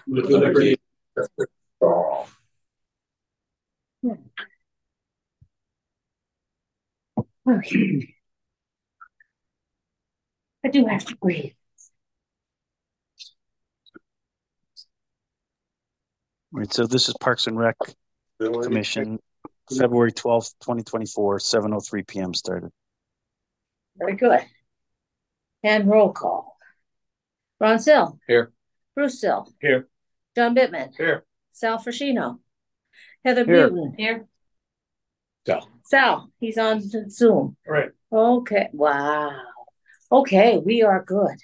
with liberty for all. Okay. I do have to breathe. All right, so this is Parks and Rec Commission, February 12th, 2024, 7:03 p.m. started. Very good. And roll call. Ron Sill. Here. Bruce Sill. Here. John Bittman. Here. Sal Frashino. Heather Here. Buten. Here. Sal, he's on Zoom. right. Okay. Wow. Okay, we are good.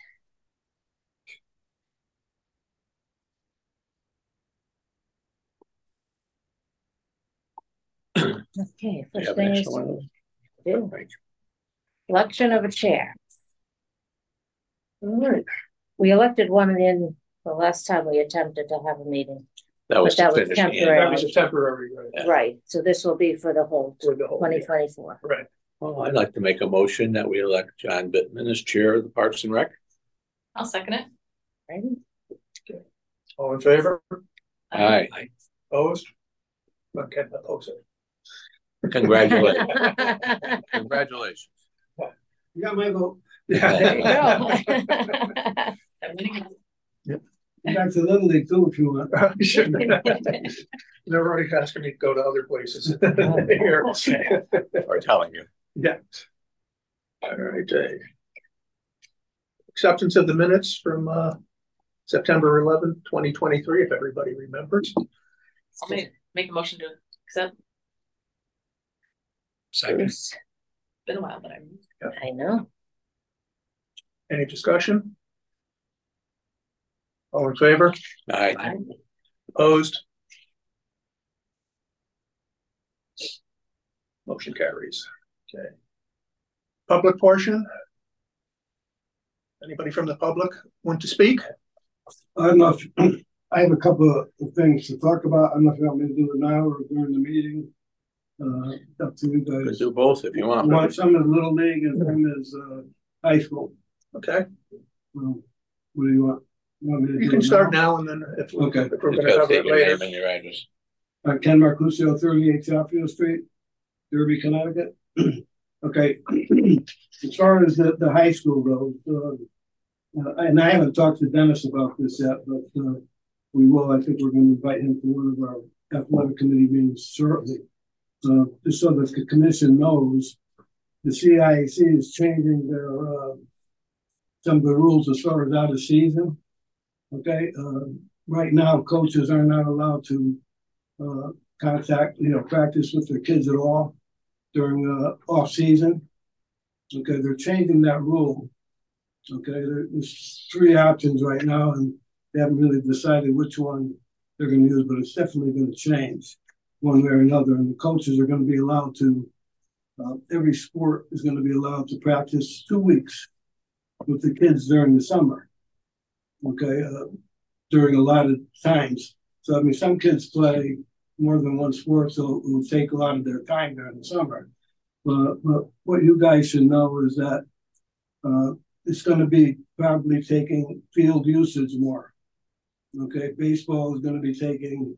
Okay, first thing is election of a chair. We elected one in the last time we attempted to have a meeting. That was temporary. That was a temporary, right? Yeah. Right, so this will be for the whole For the whole 2024. Right. Well, I'd like to make a motion that we elect John Bittman as chair of the Parks and Rec. I'll second it. Right? All in favor? Aye. Opposed? Okay, opposed. Congratulations. Congratulations. You got my vote. There you go. You got to Little League too if you want. They're already asking me to go to other places. Here. Or telling you. Yeah. All right. Acceptance of the minutes from September 11th, 2023, if everybody remembers. I'll make a motion to accept. Second. It's been a while, but I know. Any discussion? All in favor? Aye. Opposed? Motion carries. Okay. Public portion? Anybody from the public want to speak? I don't know if I have a couple of things to talk about. I don't know if you want me to do it now or during the meeting. Up to you Could guys. do both if you want. One, some is Little League and some is high school. Okay. What do you want? You want me to You do can it start now and then if we're Okay. going Just to gotta cover it state your later. name and your address. Ken Marcusio, 38 Southfield Street, Derby, Connecticut. Okay. As far as the high school goes, and I haven't talked to Dennis about this yet, but we will. I think we're going to invite him to one of our athletic committee meetings shortly. Just so that the commission knows, the CIAC is changing their some of the rules as far as out of season. Okay, right now coaches are not allowed to practice with their kids at all during off season. Okay, they're changing that rule. Okay, there's three options right now, and they haven't really decided which one they're going to use, but it's definitely going to change one way or another. And the coaches are going to be allowed to, every sport is going to be allowed to practice 2 weeks with the kids during the summer. Okay, during a lot of times. So, I mean, some kids play more than one sport, so it would take a lot of their time during the summer. But what you guys should know is that it's going to be probably taking field usage more. Okay, baseball is going to be taking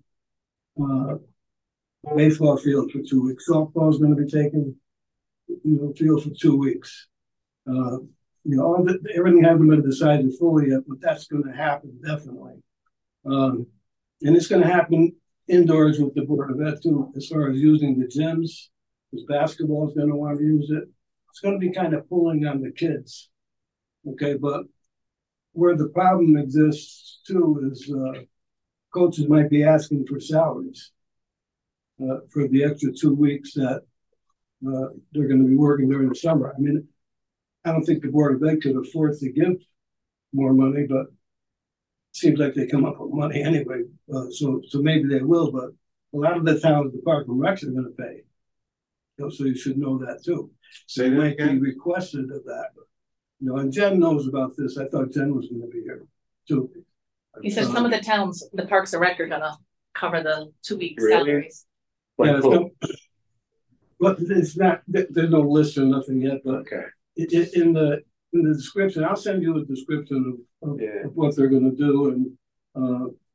baseball field for 2 weeks. Softball is going to be taking field for 2 weeks. Everything hasn't been decided fully yet, but that's going to happen definitely. And it's going to happen indoors with the Board of Ed too, as far as using the gyms, because basketball is going to want to use it. It's going to be kind of pulling on the kids. Okay, but where the problem exists too is coaches might be asking for salaries for the extra 2 weeks that they're going to be working during the summer. I mean, I don't think the Board of Ed could afford to give more money, but it seems like they come up with money anyway. So maybe they will, but a lot of the towns, the Park and Recs are going to pay. So you should know that too. Say that again. Be requested of that. And Jen knows about this. I thought Jen was going to be here too. you said some of the towns, the Parks and Rec are gonna cover the 2 week Really? salaries. Yeah, but it's not. There's no list or nothing yet. But Okay. In the description, I'll send you a description of what they're going to do, and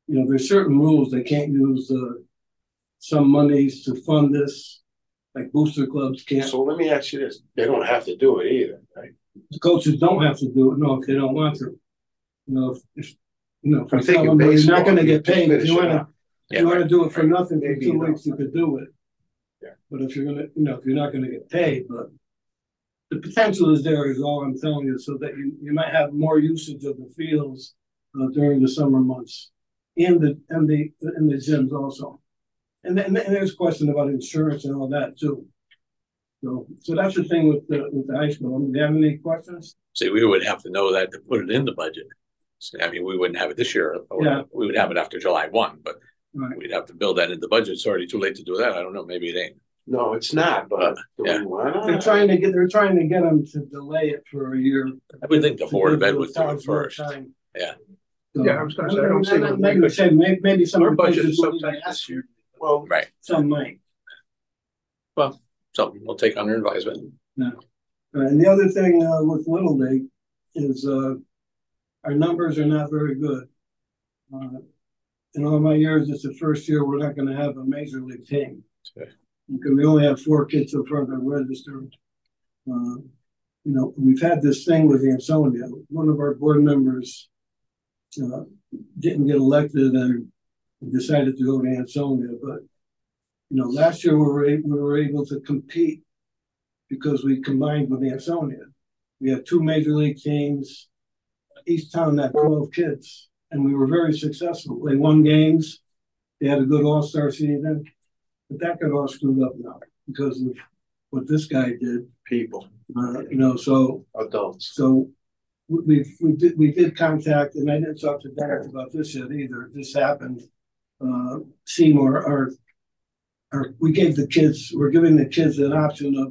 you know, there's certain rules. They can't use some monies to fund this, like booster clubs can't. So let me ask you this, they don't have to do it either, right? The coaches don't have to do it, no, if they don't want to. You know, if you know, if I'm you tell thinking them, well, you're not baseball, gonna get paid, if finish you it wanna, up. if you wanna do it for nothing for Maybe 2 you weeks, you could do it. Yeah. But if you're gonna, you know, if you're not gonna get paid, but the potential is there is all I'm telling you, so that you might have more usage of the fields during the summer months. In the gyms also. And then there's a question about insurance and all that too. So that's the thing with the high school. Do you have any questions? See, we would have to know that to put it in the budget. So, I mean, we wouldn't have it this year, or Yeah. we would have it after July 1, but Right. we'd have to build that in the budget. It's already too late to do that. I don't know, maybe it ain't. No, it's not, but do we Yeah. wanna? They're trying to get them to delay it for a year. I would think the Board of Ed would do it Towns more first. time. Yeah. So, Yeah, I was gonna say, I don't see what we could- maybe some Our of the budget coaches is so wouldn't tight even ask this year. Well, Right. Some might. Well, something we'll take under advisement. And the other thing with Little League is our numbers are not very good. In all my years, it's the first year we're not going to have a major league team. Okay. Because we only have 4 kids so far that are registered. You know, we've had this thing with Ansonia. One of our board members didn't get elected and decided to go to Ansonia. But, you know, last year we were able to compete because we combined with Ansonia. We have 2 major league teams. Each town had 12 kids, and we were very successful. They won games. They had a good all-star season, but that got all screwed up now because of what this guy did. people, You know, so adults. we did contact, and I didn't talk to Derek about this yet either. This happened. Seymour, we gave the kids. We're giving the kids an option of.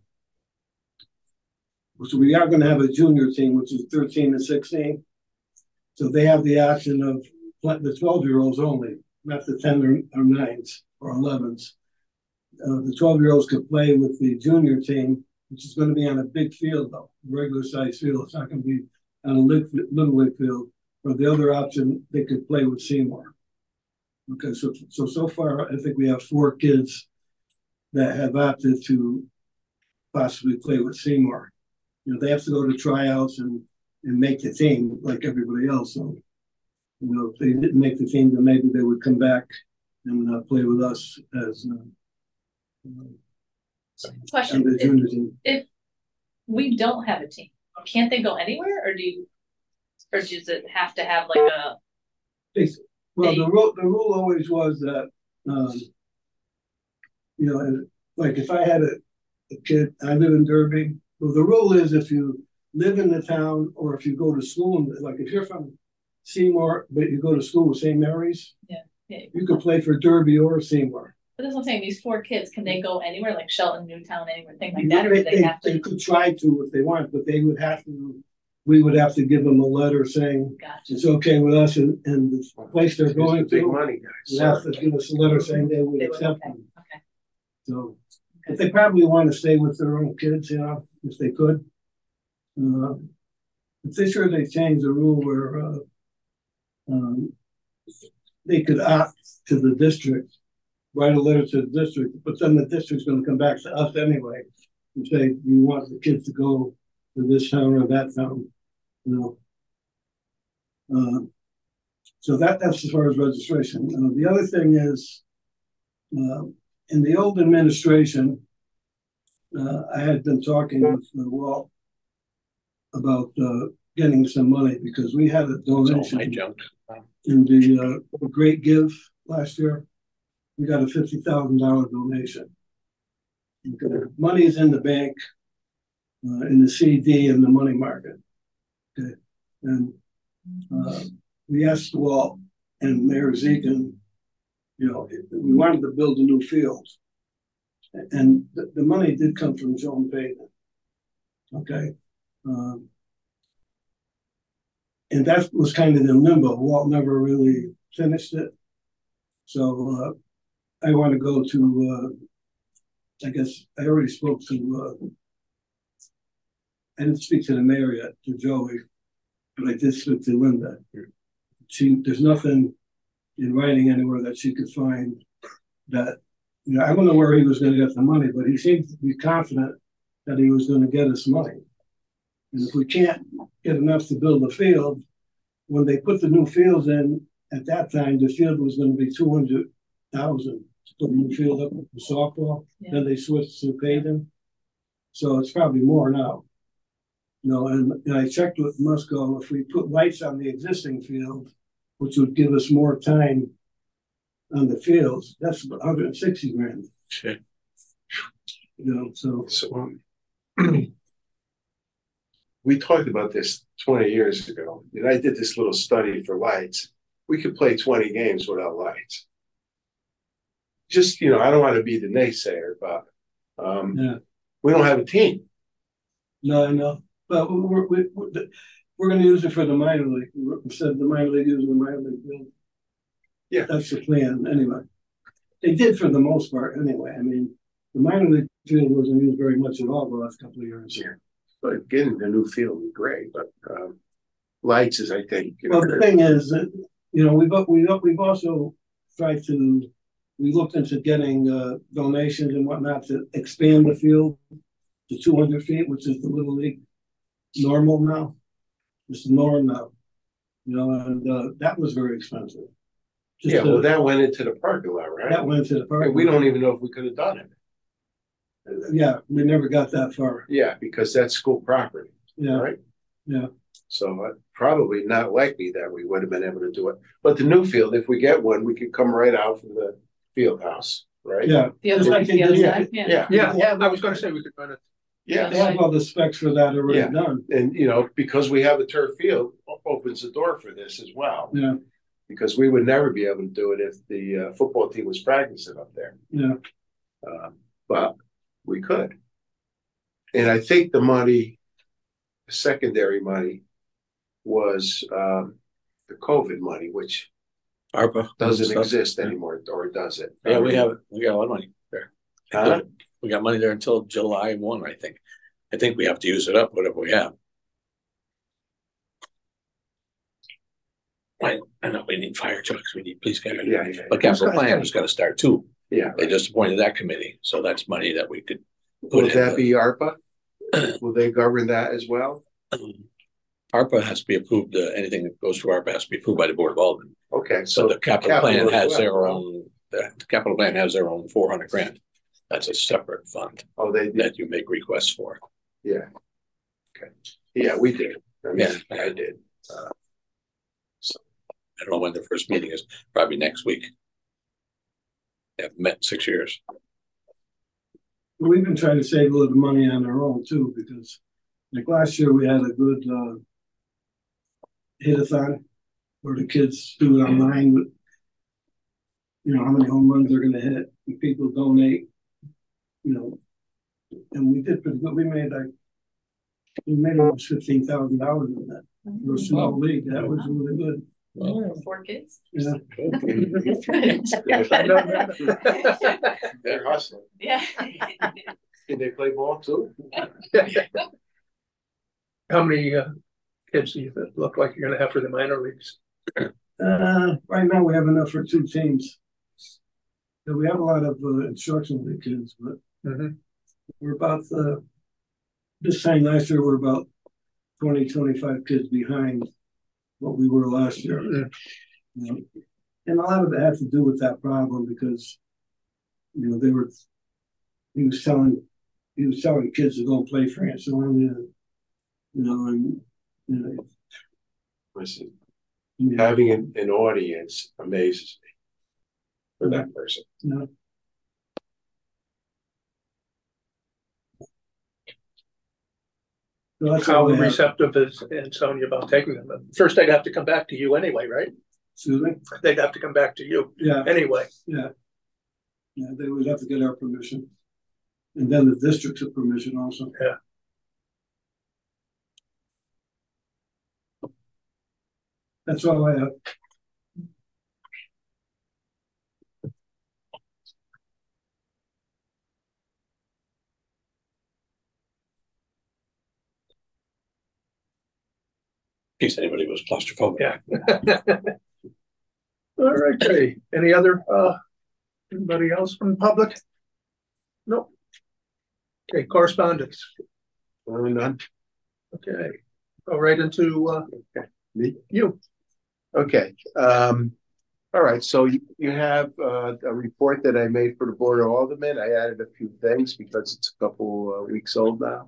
So we are going to have a junior team, which is 13 and 16. So they have the option of the 12-year-olds only, not the 10 or 9s or 11s. The 12-year-olds could play with the junior team, which is going to be on a big field, though, regular size field. It's not going to be on a little league field. Or the other option, they could play with Seymour. Okay, so far, I think we have 4 kids that have opted to possibly play with Seymour. You know, they have to go to tryouts and make the team like everybody else. So, you know, if they didn't make the team, then maybe they would come back and play with us as Question, the junior team. if we don't have a team, can't they go anywhere, or does it have to have like a? Well, the rule always was that, you know, like if I had a kid, I live in Derby. Well, the rule is if you live in the town or if you go to school, like if you're from Seymour, but you go to school with St. Mary's, Yeah. you could play for Derby or Seymour. But that's what I'm saying, these 4 kids, can they go anywhere, like Shelton, Newtown, anywhere, thing like that, or do they have They to? could try to if they want, but we would have to give them a letter saying Gotcha. it's okay with us and the place they're going Big to money, would guys. have to give us a letter saying they would They would, accept okay, them. okay. So, but they probably want to stay with their own kids, you know, if they could. But this year they changed the rule where they could opt to the district, write a letter to the district, but then the district's going to come back to us anyway and say, you want the kids to go to this town or that town, you know. So that's as far as registration. The other thing is, in the old administration, I had been talking with Walt about getting some money because we had a It's all donation my junk. in the Great Give last year. We got a $50,000 donation. Okay. Money is in the bank, in the CD and the money market. Okay, and we asked Walt and Mayor Zegan, you know, we wanted to build a new field, and the money did come from Joan Payton. Okay, and that was kind of in limbo. Walt never really finished it, so I want to go to. I guess I already spoke to. I didn't speak to the mayor yet, to Joey, but I did speak to Linda. There's nothing in writing anywhere that she could find that, you know, I don't know where he was gonna get the money, but he seemed to be confident that he was gonna get us money. And if we can't get enough to build a field, when they put the new fields in, at that time, the field was gonna be 200,000 to put a new field up for softball. Yeah. Then they switched to paving. So it's probably more now. You know, and I checked with Musco, if we put lights on the existing field, which would give us more time on the fields, that's about 160 grand, Shit. you know, so. So we talked about this 20 years ago, and I did this little study for lights. We could play 20 games without lights. Just, you know, I don't want to be the naysayer, but Yeah. we don't have a team. No, I know, but we're gonna use it for the minor league, instead of the minor league using the minor league field. Yeah. That's the plan, anyway. They did for the most part, anyway, I mean, the minor league field wasn't used very much at all the last couple of years. Yeah. But getting the new field would be great, but lights is, I think. You know, Well, the thing is, that, you know, we've also tried to, we looked into getting donations and whatnot to expand the field to 200 feet, which is the Little League normal now. It's the norm now, you know, and that was very expensive. Just yeah, to- well, that went into the parking lot, right? that went to the park. And we don't even know if we could have done it. Yeah, we never got that far. Yeah, because that's school property, Yeah, right? yeah. So probably not likely that we would have been able to do it. But the new field, if we get one, we could come right out from the field house, right? Yeah, The other Just side, like they the other did- side, Yeah, Yeah, I was gonna say we could run it. yeah. they have all the specs for that already Yeah. done. And, you know, because we have a turf field, opens the door for this as well. Yeah, Because we would never be able to do it if the football team was practicing up there. yeah. But we could. And I think the money, secondary money, was the COVID money, which ARPA. doesn't stuff. exist anymore, or does it? Yeah, we got a lot of money there. Huh? We got money there until July 1, I think. I think we have to use it up, whatever we have. I know we need fire trucks, we need police cars. Yeah, yeah. But capital plan has got to start too. Yeah. They just appointed that committee, so that's money that we could. Would put that in. be ARPA? Will they govern that as well? ARPA has to be approved, anything that goes through ARPA has to be approved by the Board of Aldermen. Okay, So so the capital plan as has well. their own, the capital plan has their own 400 grand. That's a separate fund Oh, they did. that you make requests for. Yeah. Okay. Yeah, we did. I mean, Yeah. I did. I don't know when the first meeting is, probably next week. They haven't met in 6 years. We've been trying to save a little money on our own too, because like last year we had a good hit-a-thon where the kids do it online with, you know, how many home runs they're gonna hit, and people donate, you know, and we did pretty good. We made almost $15,000 in that. For a small league, that was really good. Well, 4 kids. Yeah, They're hustling. Yeah. Can they play ball too? How many kids do you look like you're gonna have for the minor leagues? right now we have enough for 2 teams. So we have a lot of instructional league kids, but Mhm. we're about this time last year, we're about 20-25 kids behind what we were last year. Mhm. You know, and a lot of it had to do with that problem because, you know, he was telling kids to go and play for Ansonia, you know, and, you know, Listen, I mean, having an audience amazes me for that person. you know. So that's all How we have. receptive is Ansonia about taking them? First, they'd have to come back to you anyway, right? Excuse me? They'd have to come back to you Yeah, anyway. yeah. Yeah, they would have to get our permission. And then the district's permission also. Yeah. That's all I have. in case anybody was claustrophobic. Yeah. All right, okay. Any other, anybody else from the public? Nope. Okay, correspondence. None? Okay, go right into, Me? you. Okay, all right, so you have a report that I made for the Board of Aldermen. I added a few things because it's a couple weeks old now.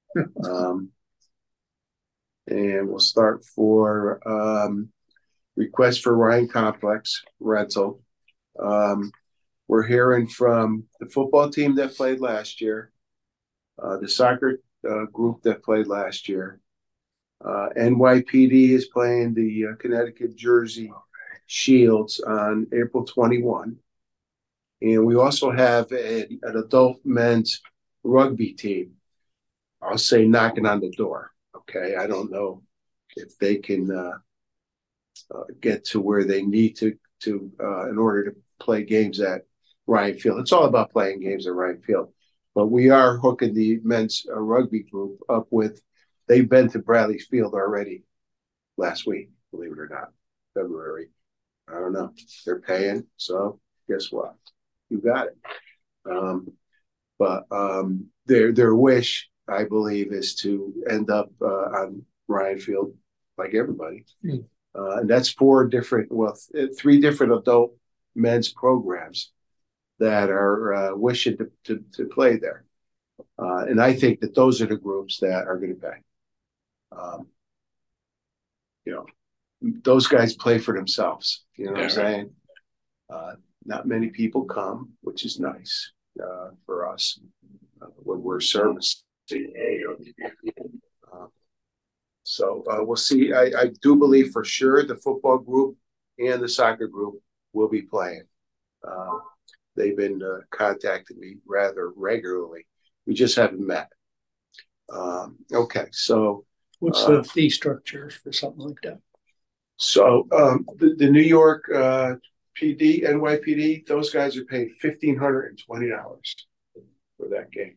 And we'll start for request for Ryan Complex rental. We're hearing from the football team that played last year, the soccer group that played last year. NYPD is playing the Connecticut Jersey Shields on April 21. And we also have an adult men's rugby team. I'll say knocking on the door. Okay, I don't know if they can get to where they need to in order to play games at Ryan Field. It's all about playing games at Ryan Field. But we are hooking the men's rugby group up with, they've been to Bradley Field already last week, believe it or not, February. I don't know. They're paying, so guess what? You got it. But their wish, I believe, is to end up on Ryan Field like everybody. And that's three different adult men's programs that are wishing to play there. And I think that those are the groups that are going to pay. Those guys play for themselves. You know what I'm saying? Not many people come, which is nice for us when we're servicing. So we'll see. I do believe for sure the football group and the soccer group will be playing. They've been contacting me rather regularly. We just haven't met. Okay, so What's the fee structure for something like that? So the New York PD, NYPD, those guys are paying $1,520 for that game.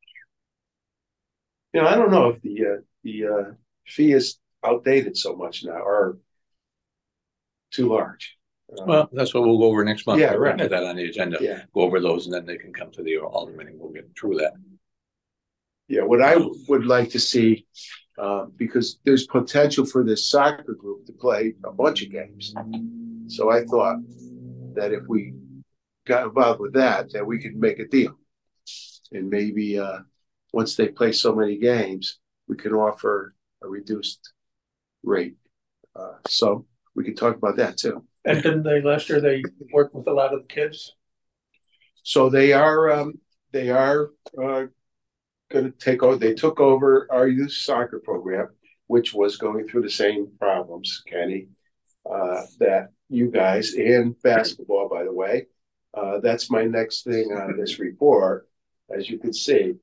I don't know if the fee is outdated so much now or too large. Well, that's what we'll go over next month. Yeah, We'll right. Put that on the agenda. Yeah. Go over those, and then they can come to the alderman, and we'll get through that. Yeah, what I would like to see, because there's potential for this soccer group to play a bunch of games. So I thought that if we got involved with that we could make a deal. And maybe once they play so many games, we can offer a reduced rate. So we can talk about that too. And didn't they last year, they worked with a lot of the kids? So they are going to take over. They took over our youth soccer program, which was going through the same problems, Kenny, that you guys, and basketball, by the way. That's my next thing on this report. As you can see,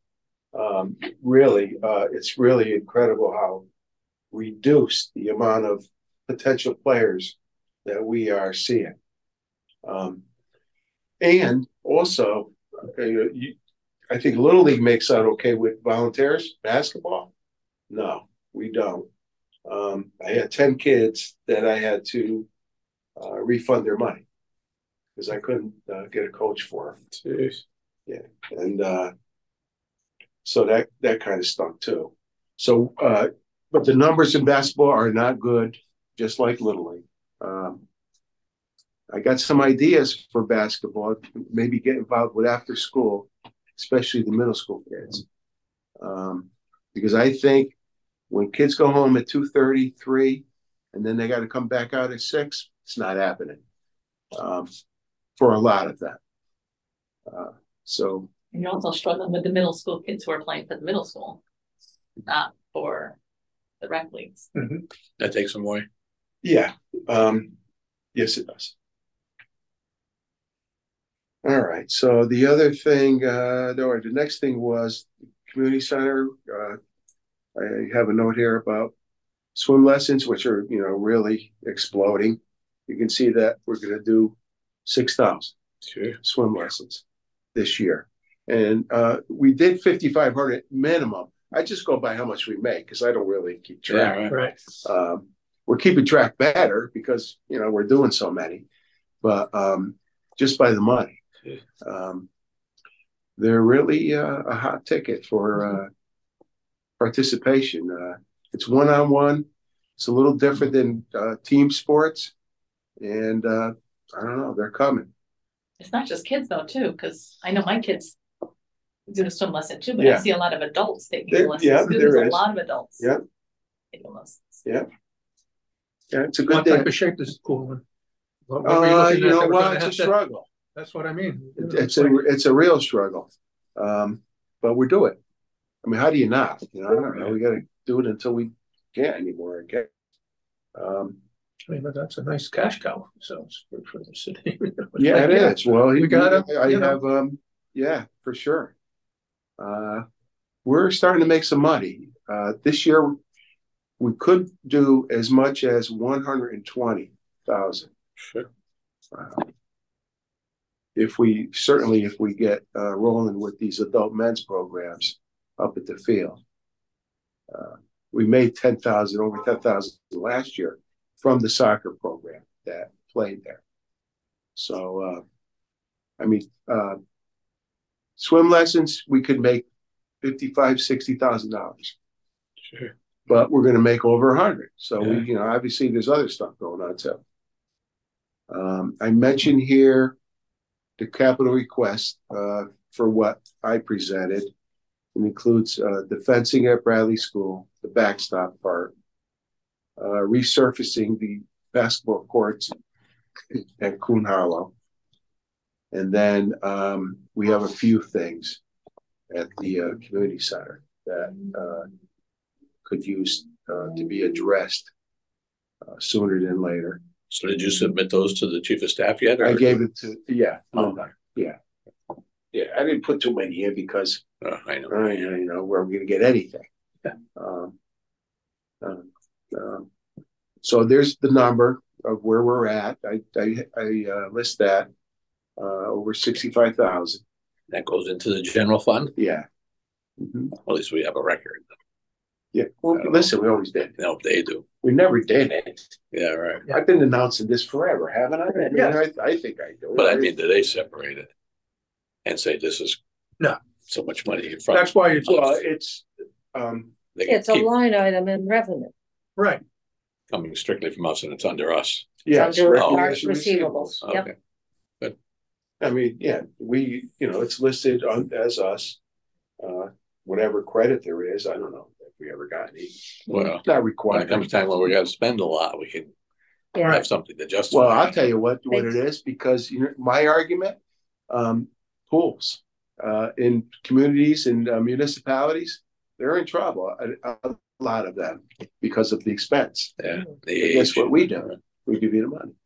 it's really incredible how reduced the amount of potential players that we are seeing. And also, I think Little League makes out okay with volunteers. Basketball? No, we don't. I had 10 kids that I had to refund their money because I couldn't get a coach for them. Jeez. Yeah, and so that kind of stunk too. So, but the numbers in basketball are not good, just like Little League. I got some ideas for basketball, maybe get involved with after school, especially the middle school kids. Because I think when kids go home at 2:30, 3, and then they got to come back out at 6, it's not happening for a lot of them. So And you're also struggling with the middle school kids who are playing for the middle school, not for the rec leagues. That takes some away. yeah, yes, it does. All right. So the other thing, the next thing was community center. I have a note here about swim lessons, which are really exploding. You can see that we're going to do 6,000 swim lessons this year, and we did 5,500 minimum. I just go by how much we make because I don't really keep track. Yeah, Right. We're keeping track better because we're doing so many. but just by the money. They're really a hot ticket for participation. It's one-on-one. It's a little different than team sports, and I don't know, they're coming. It's not just kids though, too, because I know my kids do a swim lesson too, but I Yeah. see a lot of adults taking There- lessons. yeah, too. there There's a is. lot of adults. Yeah. Taking lessons. Yeah, it's a good What type thing. of shape is the pool in? What were you looking You at know that we're what? gonna It's a have to- struggle. That's what I mean. It's a real struggle. But we're doing it. I mean, how do you not? You know, I don't know. We got to do it until we can't anymore. Okay. I mean, but that's a nice cash cow, so it's for the city. Yeah, Like, it is. Well, we gotta, I you know. have, yeah, for sure. We're starting to make some money. This year, we could do as much as 120,000. Sure. If we get rolling with these adult men's programs up at the field. We made 10,000, over 10,000 last year from the soccer program that played there. So, I mean, swim lessons, we could make $55,000-$60,000, Sure. but we're going to make over 100. So Yeah. we, obviously there's other stuff going on too. I mentioned here the capital request for what I presented. It includes the fencing at Bradley School, the backstop part, resurfacing the basketball courts at Coon Hollow. And then we have a few things at the community center that could use to be addressed sooner than later. So did you submit those to the chief of staff yet? I gave it to, yeah. Okay. Yeah, I didn't put too many in because I know. where we're going to get anything. So there's the number of where we're at. I list that over 65,000. That goes into the general fund? Yeah. Mhm. At least we have a record. Yeah. Well, listen, we always did. No, they do. We never did it. Yeah, right. I've been announcing this forever, haven't I? I mean, Yes. I think I do. But I mean, do they separate it and say this is No. so much money in front? That's why it's, Well, it's They can It's a keep line item in revenue. right, coming strictly from us and it's under us. yeah, It's under Oh. our receivables. Yep. Okay. I mean, yeah, we, it's listed as us. Whatever credit there is, I don't know if we ever got any. Well, It's not when it required. comes time when we gotta spend a lot, we can Yeah. have something to justify. Well, I'll tell you what it is, because my argument, pools in communities and municipalities, they're in trouble. A lot of them because of the expense. Yeah. Guess what we do? We give you the money.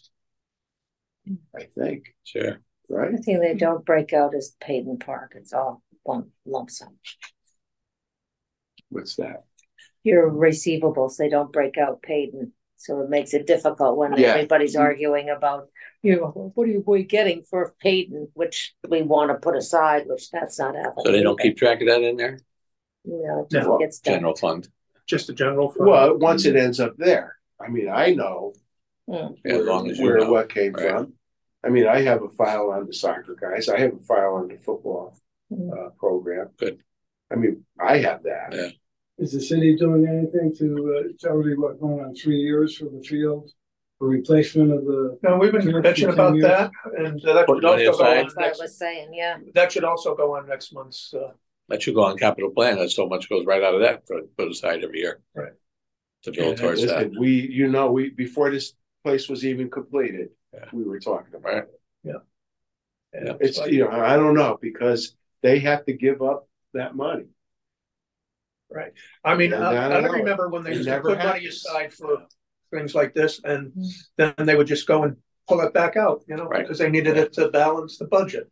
I think, Sure. right? The thing they don't break out is Payton Park. It's all one lump sum. What's that? Your receivables, they don't break out Payton. So it makes it difficult when Yeah. everybody's arguing about, what are we getting for Payton, which we want to put aside, which that's not happening. So they don't either. keep track of that in there? It just No. gets done. General fund? just a general fund. Well, once it ends up there, I mean, I know Mm. Yeah, as long as you where know. what came Right. from. I mean, I have a file on the soccer guys. I have a file on the football program. Good. I mean, I have that. Yeah. Is the city doing anything to, it's already going on 3 years for the field? For replacement of the, No, we've been bitching about that, and that Put should money also go aside. on That's what I next, was saying, yeah. that should also go on next month's, That should go on capital plan. That's so much goes right out of that, put aside every year. Right. To build Yeah, towards that. listen, we before this place was even completed, Yeah. we were talking about Right. it. and It's, like- I don't know, because they have to give up that money. Right, I mean, And I I don't don't know. remember when they It used to never put money happens. aside for things like this, and then they would just go and pull it back out, Right. because they needed it to balance the budget.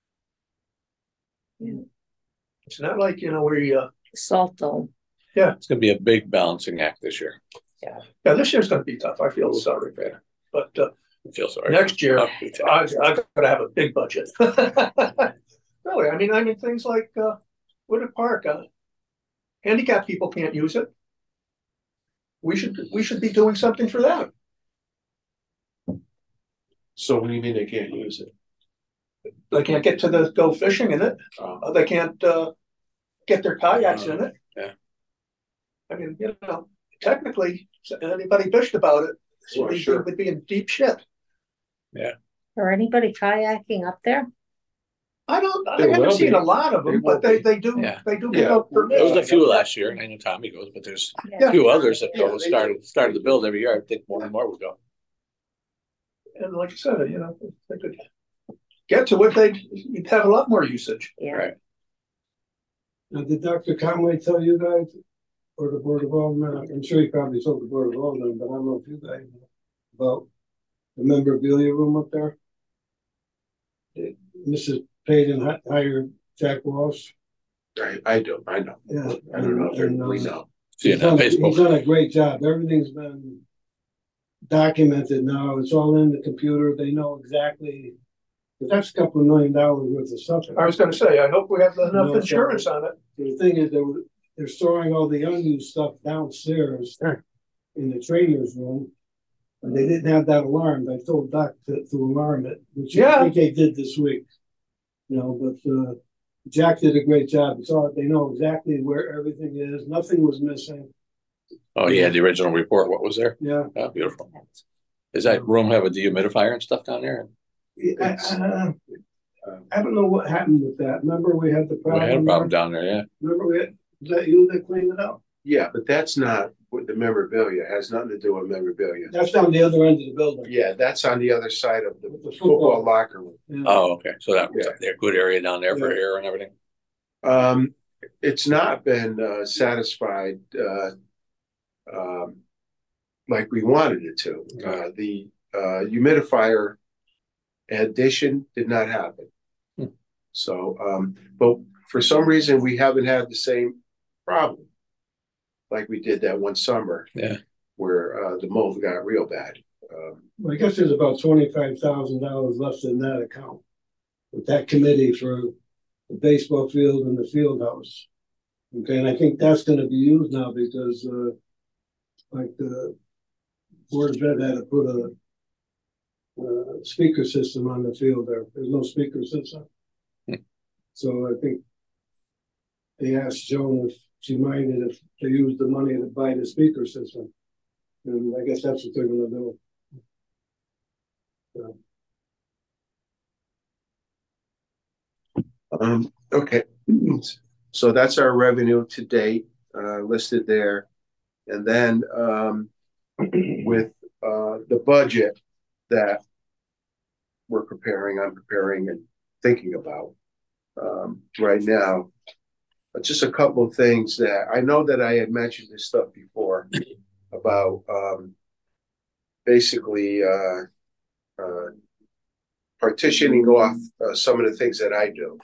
Yeah. It's not like, Salt dome. It's gonna be a big balancing act this year. yeah, this year's gonna be tough, I feel sorry for it, but, I feel sorry. next year, Oh, I gotta have a big budget. Really, I mean, things like, Wooded Park, handicapped people can't use it. We should be doing something for that. So what do you mean they can't use it? They can't get to go fishing in it. They can't, get their kayaks in it. Yeah. I mean, technically, if anybody bitched about it, Well, we sure. would be in deep shit. Or anybody kayaking up there? I There haven't will seen be. a lot of There them, will but they be. do, Yeah. they do Yeah. give out There was permission. a few last year, and I know Tommy goes, but there's Yeah. a few others that Yeah, go they started to build every year. I think more and more will go. And like I said, if they could get to it, you'd have a lot more usage. Yeah. Right. Now, did Dr. Conway tell you guys, or the Board of Aldermen? I'm sure he probably told the Board of Aldermen, but I don't know if you guys know about the memorabilia room up there. Mrs. Payton hired Jack Walsh. I do, I know. Yeah, I don't know if we know. See it on He's Facebook. done a great job. Everything's been documented now. It's all in the computer. They know exactly. But that's a couple of $1 million worth of stuff. I was gonna say, I hope we have enough No, insurance on it. The thing is, they're storing all the unused stuff downstairs in the trainer's room. And they didn't have that alarmed. I told Doc to alarm it, which I think they did this week. But Jack did a great job. It's all, they know exactly where everything is. Nothing was missing. Oh, he had the original report. What was there? Yeah. Oh, beautiful. Does that room have a dehumidifier and stuff down there? I don't know what happened with that. Remember we had the We problem? had a problem down there, yeah. Remember was that you that cleaned it up? Yeah, but that's not what the memorabilia, it has nothing to do with memorabilia. That's down the other end of the building. Yeah, that's on the other side of the The football locker room. Yeah. Oh, okay. So that was Yeah. a good area down there for Yeah. air and everything. It's not been satisfied like we wanted it to. The humidifier addition did not happen. So, but for some reason, we haven't had the same problem like we did that one summer. Yeah. Where the mold got real bad. Well, I guess there's about $25,000 left in that account with that committee for the baseball field and the field house. Okay, and I think that's going to be used now because, like the Board of Ed had to put a speaker system on the field there. There's no speaker system. So I think they asked Joan if she minded if they used the money to buy the speaker system. And I guess that's what they're gonna do. Okay, so that's our revenue to date, listed there. And then, with, the budget that I'm preparing and thinking about, right now. Just a couple of things that I know that I had mentioned this stuff before about, basically, partitioning off some of the things that I do.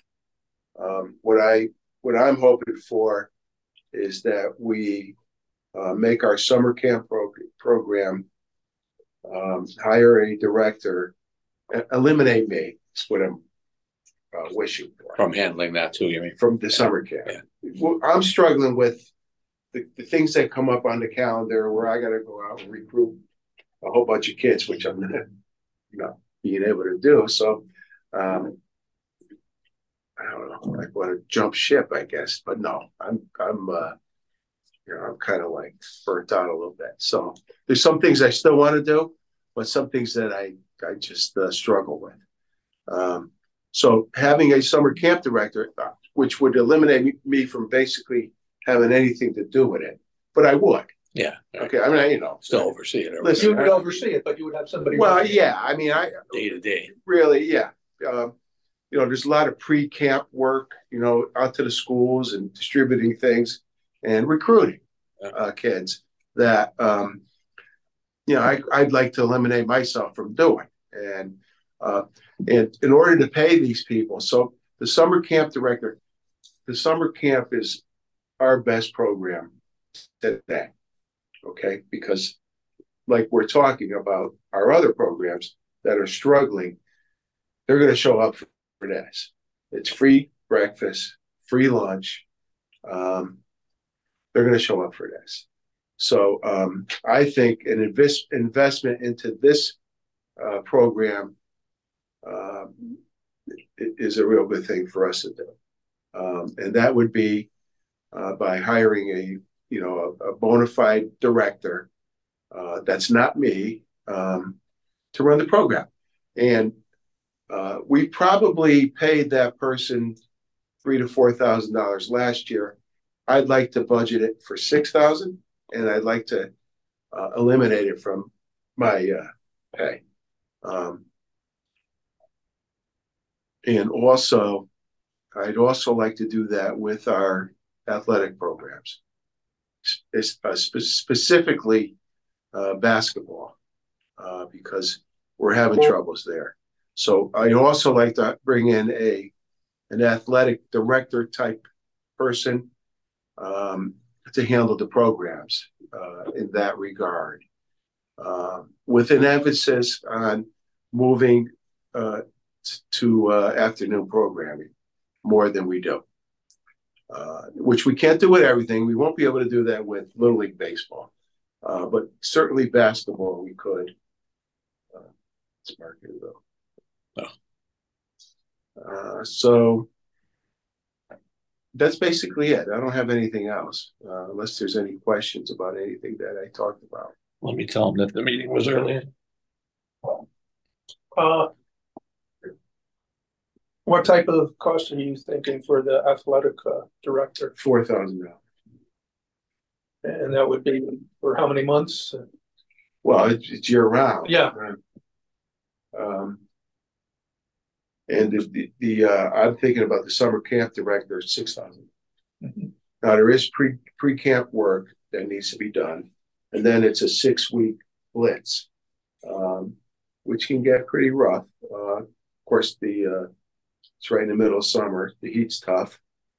What I'm hoping for is that we make our summer camp program, hire a director, eliminate me. That's what I'm wishing for. From handling that too, you mean? From the summer camp. Yeah. Well, I'm struggling with the things that come up on the calendar where I got to go out and recruit a whole bunch of kids, which I'm not, being able to do. So, I don't know. I want to jump ship, I guess, but no, I'm kind of like burnt out a little bit. So there's some things I still want to do, but some things that I just struggle with. So having a summer camp director, which would eliminate me from basically having anything to do with it, but I would. Yeah. Okay. I mean, Still oversee it. Listen, You would oversee it, but you would have somebody. Well, yeah. I mean, Day to day. really, yeah. There's a lot of pre-camp work, out to the schools and distributing things and recruiting kids that, I'd like to eliminate myself from doing. And in order to pay these people, so the summer camp director, the summer camp is our best program today. Okay. Because like we're talking about our other programs that are struggling, they're going to show up for this. It's free breakfast, free lunch. They're going to show up for this. So I think an investment into this program is a real good thing for us to do. And that would be by hiring a bona fide director that's not me to run the program. And we probably paid that person $3,000 to $4,000 last year. I'd like to budget it for $6,000, and I'd like to eliminate it from my pay. And also, I'd also like to do that with our athletic programs, specifically basketball, because we're having troubles there. So I'd also like to bring in an athletic director type person to handle the programs in that regard, with an emphasis on moving to afternoon programming more than we do, which we can't do with everything. We won't be able to do that with Little League Baseball, but certainly basketball we could. It's marketed though. So that's basically it. I don't have anything else, unless there's any questions about anything that I talked about. Let me tell them that the meeting was early. What type of cost are you thinking for the athletic director? $4,000. And that would be for how many months? Well, it's year round. Yeah. And I'm thinking about the summer camp director, $6,000. Mm-hmm. Now there is pre-camp work that needs to be done, and then it's a 6-week blitz, which can get pretty rough. Of course, it's right in the middle of summer. The heat's tough.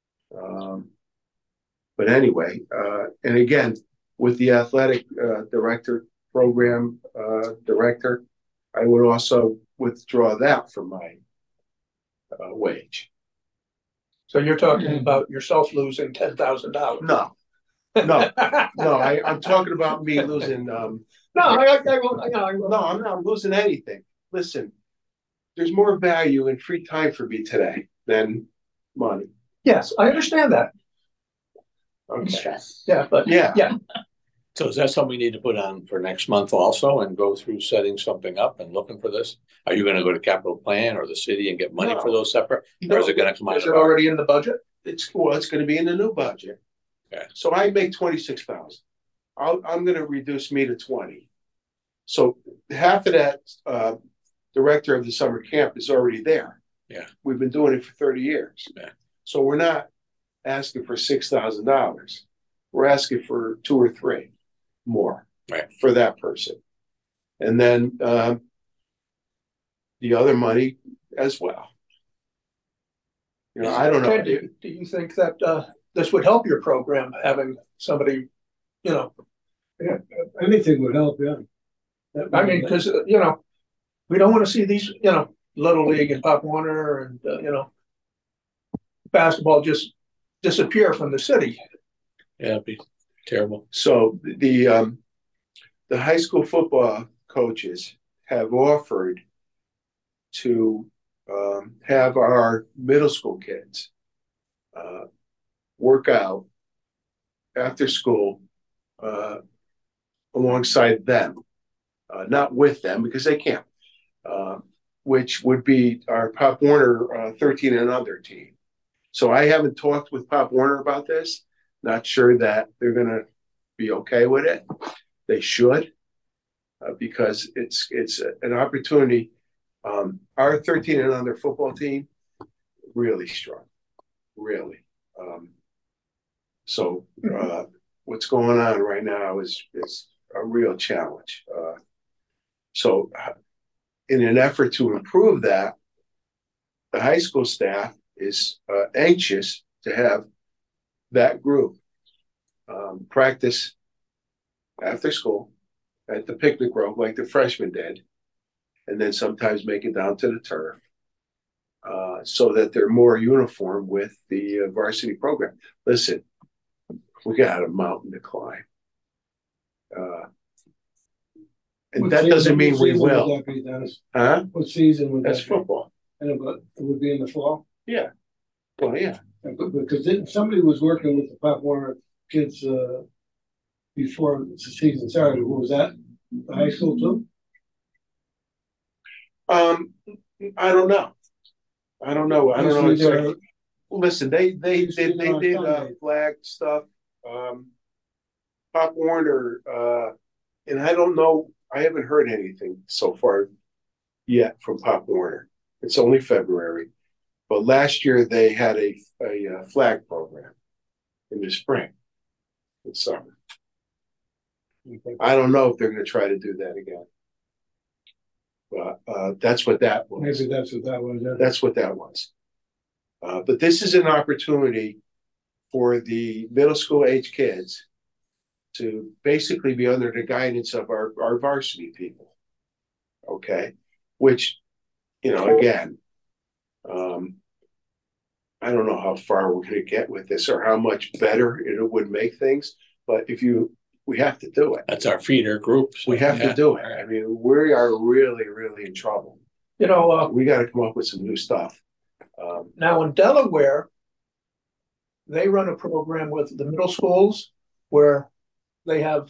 But anyway, and again, with the athletic director, program director, I would also withdraw that from my wage. So you're talking about yourself losing $10,000? No. I'm talking about me losing. No, I'm not losing anything. Listen, there's more value and free time for me today than money. Yes, I understand that. Okay. Stress. Yeah, but yeah. So is that something we need to put on for next month also and go through setting something up and looking for this? Are you going to go to capital plan or the city and get money for those separate? Or is it going to come out? Is it already in the budget? It's going to be in the new budget. Okay. So I make $26,000. I'm going to reduce me to 20. So half of that director of the summer camp is already there. Yeah. We've been doing it for 30 years. Yeah. So we're not asking for $6,000. We're asking for 2 or 3 more, right, for that person. And then the other money as well. I don't know. Do you think that this would help your program, having somebody, Yeah, anything would help, yeah. I mean, because, we don't want to see these, Little League and Pop Warner and, basketball just disappear from the city. Yeah, it'd be terrible. So the high school football coaches have offered to have our middle school kids work out after school alongside them, not with them because they can't, which would be our Pop Warner 13 and under team. So I haven't talked with Pop Warner about this. Not sure that they're going to be okay with it. They should, because it's an opportunity. Our 13 and under football team, really strong, really. So what's going on right now is a real challenge. So in an effort to improve that, the high school staff is anxious to have that group practice after school at the picnic grove like the freshmen did, and then sometimes make it down to the turf, so that they're more uniform with the varsity program. Listen, we got a mountain to climb. And What that doesn't season- mean what we season would will, that be, Dennis? huh? What season would That's that be? football. But it would be in the fall. Well, yeah. Because somebody was working with the Pop Warner kids before the season started. What was that? The high school too? I don't know. I don't know Usually they're- exactly. Listen, they Usually they're on did Sunday. flag stuff. Pop Warner, and I don't know, I haven't heard anything so far yet from Pop Warner. It's only February. But last year they had a flag program in the spring and summer. I don't know if they're gonna try to do that again. But that's what that was. Maybe that's what that was. Yeah. That's what that was. But this is an opportunity for the middle school age kids to basically be under the guidance of our varsity people. Okay, which, again, I don't know how far we're gonna get with this or how much better it would make things, but we have to do it. That's our feeder group. so We have yeah. to do it. I mean, we are really, really in trouble. We gotta come up with some new stuff. Now in Delaware, they run a program with the middle schools where they have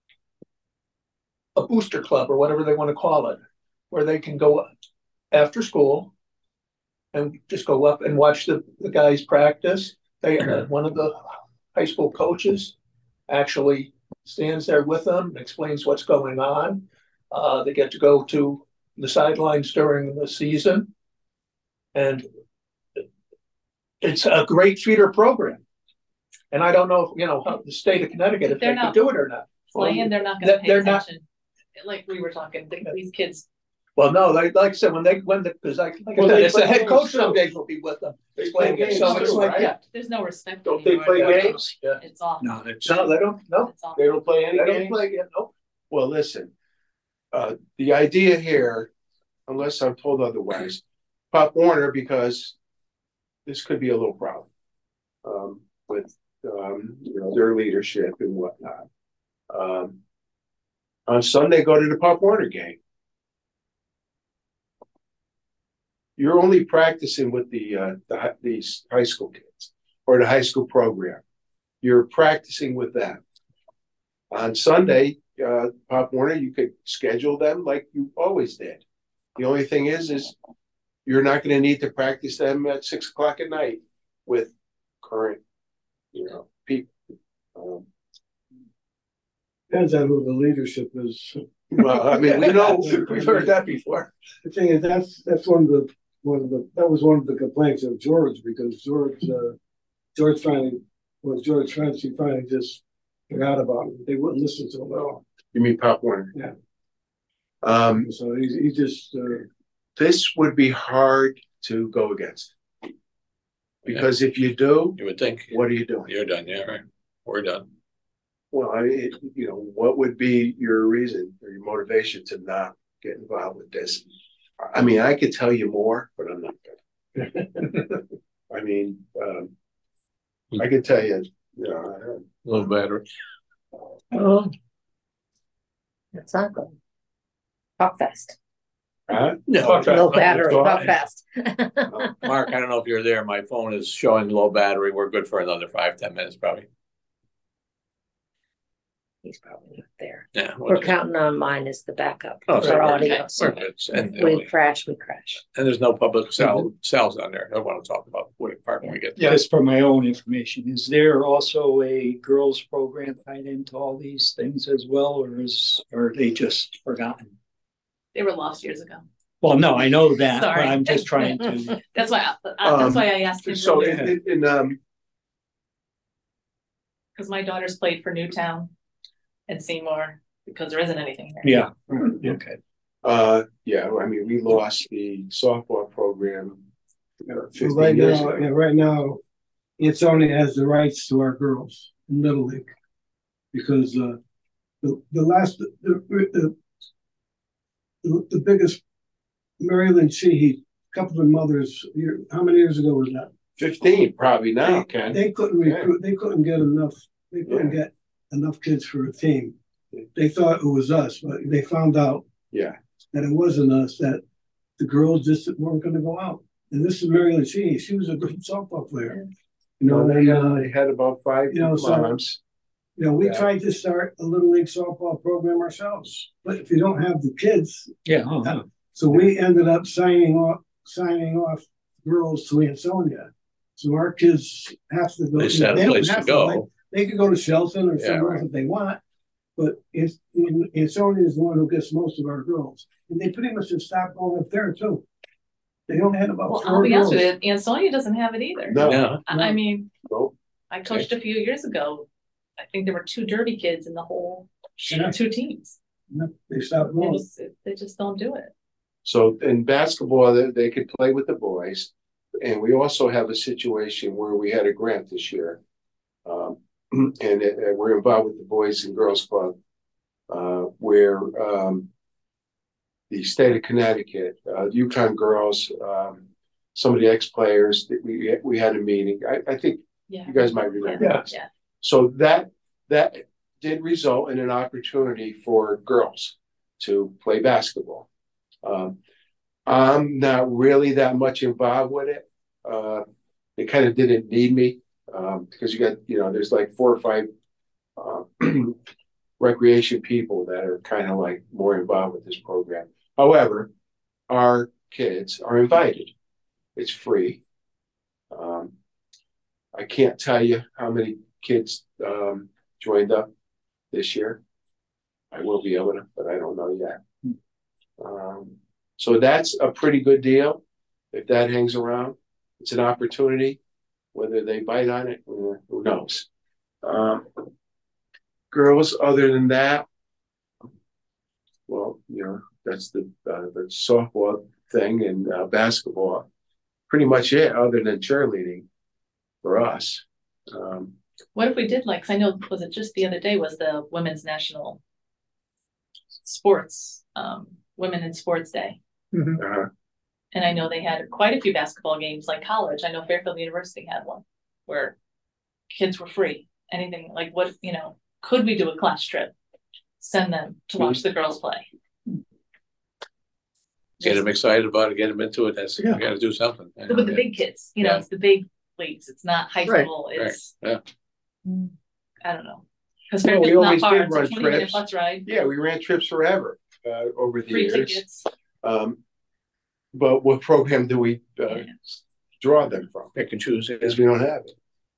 a booster club or whatever they want to call it, where they can go after school and just go up and watch the guys practice. One of the high school coaches actually stands there with them and explains what's going on. They get to go to the sidelines during the season. And it's a great feeder program. And I don't know, how the state of Connecticut, if They're they could not do it or not. Playing, they're not gonna pay They're not- attention. Like we were talking, these kids, Well, no, like I said, because like I Well, said, they it's the play head games coach too. some days will be with them. They explaining play it. So games it's too, like, right? yeah. there's no respect. Don't they anymore. play They're games? like, It's awful. No, it's No, they don't, no, It's awful. They don't play they any don't games? play, no. Well, listen, the idea here, unless I'm told otherwise, Pop Warner, because this could be a little problem with their leadership and whatnot. On Sunday, go to the Pop Warner game. You're only practicing with these high school kids or the high school program. You're practicing with them. On Sunday, Pop Warner, you could schedule them like you always did. The only thing is you're not going to need to practice them at 6 o'clock at night with current, people. Depends on who the leadership is. Well, I mean, we know. We've heard that before. The thing is, that's one of the complaints of George, because George finally just forgot about him. They wouldn't listen to him at all. You mean Pop Warner? Yeah. So he just this would be hard to go against. Because if you do, You would think what are you doing? you're done, yeah, right? We're done. Well, I mean, what would be your reason or your motivation to not get involved with this? I mean, I could tell you more, but I'm not gonna. I mean, I could tell you, Low battery. It's not good. Talk fast. huh? No, Low battery, Go talk ahead. fast. Mark, I don't know if you're there. My phone is showing low battery. We're good for another 5-10 minutes, probably. He's probably not there. Yeah. We're counting on mine as the backup Oh, for so we're audio. good. We're good. And We crash. there's no public cells on there. I don't want to talk about Wooded Park when we get. Just for my own information, is there also a girls program tied into all these things as well, or are they just forgotten? They were lost years ago. Well, no, I know that, but Sorry. I'm just trying to. That's why I asked him. So Because my daughters played for Newtown and Seymour, because there isn't anything there. Yeah, okay. yeah, I mean, we lost the softball program 15 right years now. ago. Yeah, right now, it's only has the rights to our girls in Little League, because the biggest Maryland Sheehy, couple of mothers. How many years ago was that? 15 probably now, Ken. They couldn't recruit. They couldn't get enough. They couldn't get enough kids for a team. they thought it was us, but they found out Yeah, that it wasn't us, that the girls just weren't gonna go out. And this is Mary Lucchini, she was a good softball player. You know, no, and, they had about 5 you know, so- moms. we Yeah. tried to start a little league softball program ourselves, but if you don't have the kids, Yeah. Oh, so we ended up signing off girls to Ansonia. So our kids have to go. They just had a don't place to have go. They could go to Shelton or Yeah, somewhere right. if they want, but Ansonia is the one who gets most of our girls. And they pretty much have stopped going up there too. They only had about Well, 4 I'll be honest girls. with you, Ansonia doesn't have it either. No, Yeah, I mean, no, I coached a few years ago. I think there were 2 Derby kids in the whole Yeah. 2 teams. They stopped They going. just don't do it. so in basketball, they could play with the boys. And we also have a situation where we had a grant this year. And we're involved with the Boys and Girls Club, where the state of Connecticut, UConn girls, some of the ex-players, we had a meeting. I think Yeah. you guys might remember. Yeah. this. So that did result in an opportunity for girls to play basketball. I'm not really that much involved with it. They kind of didn't need me because you got, there's like 4 or 5 recreation people that are kind of like more involved with this program. However, our kids are invited. It's free. I can't tell you how many kids joined up this year. I will be able to, but I don't know yet. So that's a pretty good deal. If that hangs around, it's an opportunity. Whether they bite on it, who knows? Girls, other than that, well, that's the softball thing and basketball. Pretty much it, other than cheerleading for us. What if we did like, 'cause I know, was it just the other day was the Women's National Sports, Women in Sports Day. Uh, And I know they had quite a few basketball games, like college. I know Fairfield University had one where kids were free. Anything like what, could we do a class trip? Send them to watch the girls play. get them excited about it, get them into it. We gotta do something. With the big kids, Yeah. it's the big leagues. It's not high Right, school. right, It's, yeah. I don't know. Because Well, we Fairfield's always not far. did It's a run 20-minute trips. bus ride, yeah, we ran trips forever over the free years. tickets. But what program do we Yeah. draw them from? Pick and choose. Because we don't have it.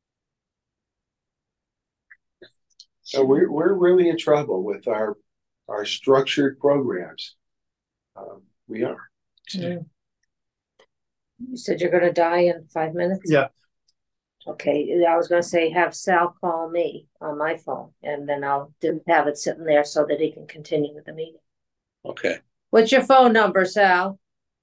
So we're really in trouble with our structured programs. We are. You said you're gonna die in 5 minutes? Yeah. Okay, I was gonna say, have Sal call me on my phone, and then I'll have it sitting there so that he can continue with the meeting. Okay. What's your phone number, Sal?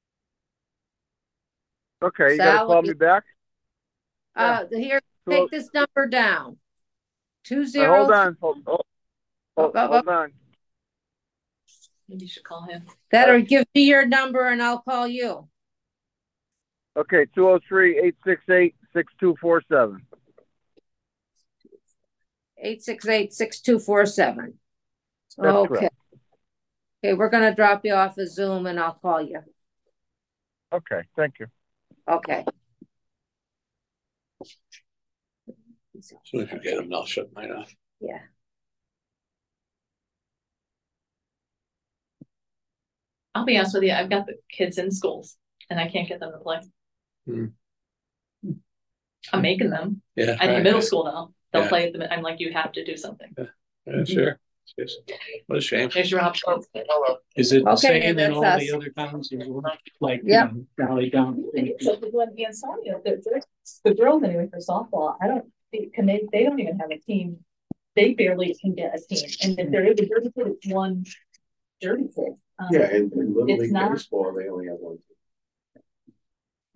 Okay, you Sal, gotta call me back. Here, So- take this number down. 20. Hold on, hold on. Maybe you should call him. That or give me your number and I'll call you. Okay, 203-868-6247. 868-6247. That's Okay. correct. Okay, we're gonna drop you off of Zoom and I'll call you. Okay, thank you. Okay. As soon as you get them, I'll shut mine off. Yeah. I'll be honest with you, I've got the kids in schools and I can't get them to play. Hmm. I'm making them. Yeah. I'm in right, middle right. school now. They'll Yeah. play at the, I'm like, you have to do something. Yeah, sure. What a shame. There's your option. Is it the Okay, same in that's all us. the other towns as well? Like, Yeah. Valley down. Except for Glen Ansonia, the girls anyway for softball, they don't even have a team. They barely can get a team. And if there is a dirty kid, it's one dirty kid. Yeah, and Little It's League not- Baseball, they only have one.